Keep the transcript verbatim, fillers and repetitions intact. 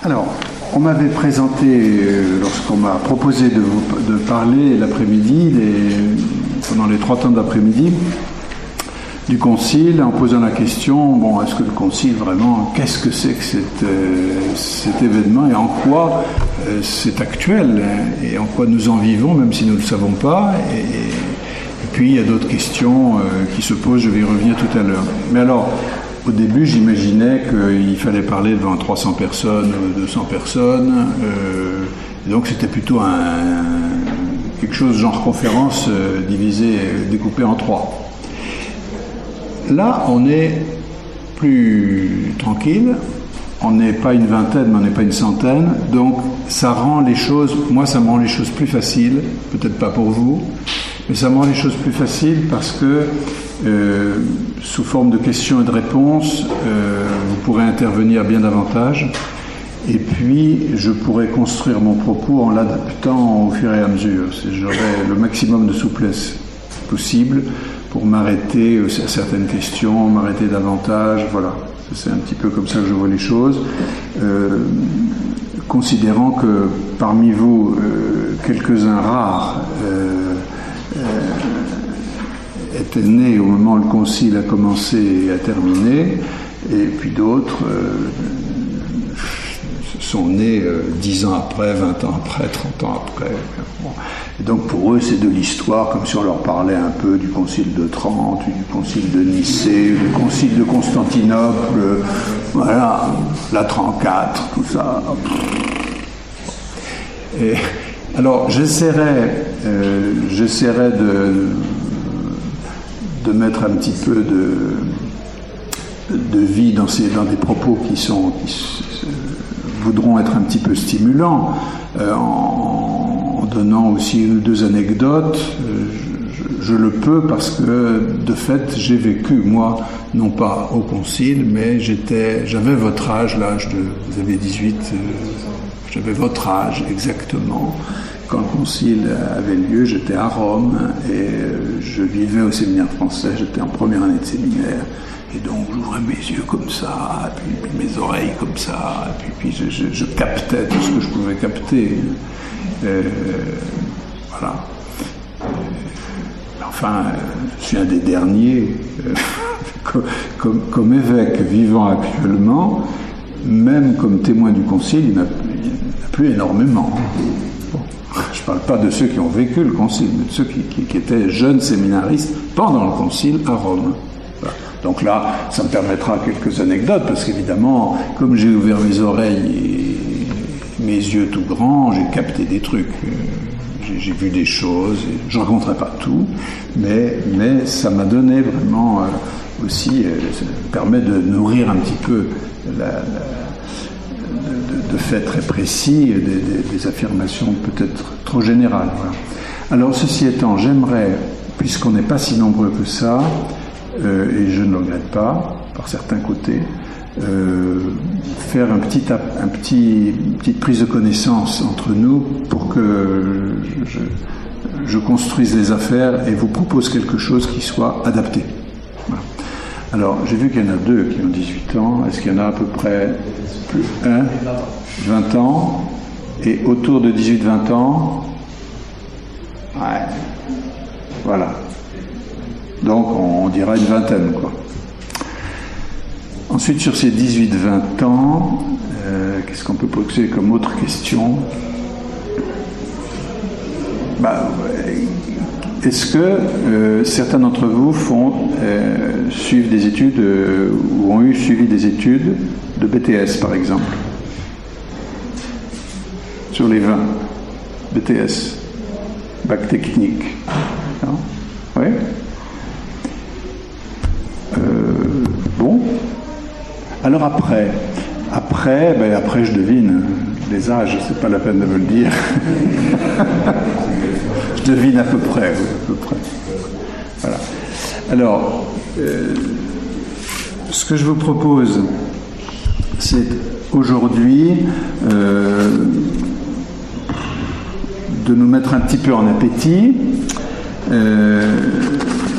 Alors, on m'avait présenté, euh, lorsqu'on m'a proposé de, vous, de parler l'après-midi, les, pendant les trois temps d'après-midi, du Concile, en posant la question, bon, est-ce que le Concile, vraiment, qu'est-ce que c'est que cet, euh, cet événement et en quoi euh, c'est actuel, hein, et en quoi nous en vivons, même si nous ne le savons pas. Et, et puis, il y a d'autres questions euh, qui se posent, je vais y revenir tout à l'heure. Mais alors, au début, j'imaginais qu'il fallait parler devant trois cents personnes, deux cents personnes, euh, donc c'était plutôt un, quelque chose genre conférence euh, divisé, découpé en trois. Là, on est plus tranquille, on n'est pas une vingtaine, mais on n'est pas une centaine, donc ça rend les choses, moi ça me rend les choses plus faciles, peut-être pas pour vous, mais ça me rend les choses plus faciles parce que euh, sous forme de questions et de réponses, euh, vous pourrez intervenir bien davantage, et puis je pourrai construire mon propos en l'adaptant au fur et à mesure. J'aurai le maximum de souplesse possible pour m'arrêter à certaines questions, m'arrêter davantage, voilà. C'est un petit peu comme ça que je vois les choses. Euh, considérant que parmi vous, euh, quelques-uns rares euh, euh, étaient nés au moment où le Concile a commencé et a terminé, et puis d'autres euh, sont nés euh, dix ans après, vingt ans après, trente ans après. Bon. Et donc pour eux, c'est de l'histoire, comme si on leur parlait un peu du Concile de Trente, du Concile de Nicée, du Concile de Constantinople, euh, voilà, la trente-quatre, tout ça. Et, alors j'essaierai, euh, j'essaierai de, de mettre un petit peu de, de vie dans, ces, dans des propos qui sont... Qui, voudront être un petit peu stimulants, euh, en, en donnant aussi une ou deux anecdotes. Euh, je, je le peux parce que, de fait, j'ai vécu, moi, non pas au Concile, mais j'étais, j'avais votre âge, l'âge de, vous avez dix-huit, euh, j'avais votre âge exactement. Quand le Concile avait lieu, j'étais à Rome et je vivais au séminaire français, j'étais en première année de séminaire. Et donc j'ouvrais mes yeux comme ça, puis, puis mes oreilles comme ça, puis, puis je, je, je captais tout ce que je pouvais capter. Euh, voilà. Euh, enfin, je suis un des derniers, euh, comme, comme, comme évêque vivant actuellement, même comme témoin du Concile, il n'y en a plus énormément. Bon. Je ne parle pas de ceux qui ont vécu le Concile, mais de ceux qui, qui, qui étaient jeunes séminaristes pendant le Concile à Rome. Voilà. Donc là, ça me permettra quelques anecdotes, parce qu'évidemment, comme j'ai ouvert mes oreilles et mes yeux tout grands, j'ai capté des trucs, j'ai, j'ai vu des choses, et je ne raconterai pas tout, mais, mais ça m'a donné vraiment euh, aussi, euh, ça me permet de nourrir un petit peu la, la, de, de faits très précis, des, des, des affirmations peut-être trop générales. Voilà. Alors, ceci étant, j'aimerais, puisqu'on n'est pas si nombreux que ça, Euh, et je ne le regrette pas, par certains côtés, euh, faire un petit, un petit, une petite prise de connaissance entre nous pour que je, je construise les affaires et vous propose quelque chose qui soit adapté. Voilà. Alors, j'ai vu qu'il y en a deux qui ont dix-huit ans. Est-ce qu'il y en a à peu près plus, un, vingt ans? Et autour de dix-huit vingt ans? Ouais. Voilà. Donc, on dira une vingtaine, quoi. Ensuite, sur ces dix-huit vingt ans, euh, qu'est-ce qu'on peut poser comme autre question? Bah, est-ce que euh, certains d'entre vous font, euh, suivent des études, euh, ou ont eu suivi des études de B T S, par exemple? Sur les vingt, B T S, bac technique. Non? Oui? Euh, bon. Alors après, après, ben après je devine les âges, c'est pas la peine de me le dire. Je devine à peu près, oui, à peu près. Voilà. Alors, euh, ce que je vous propose, c'est aujourd'hui euh, de nous mettre un petit peu en appétit. Euh,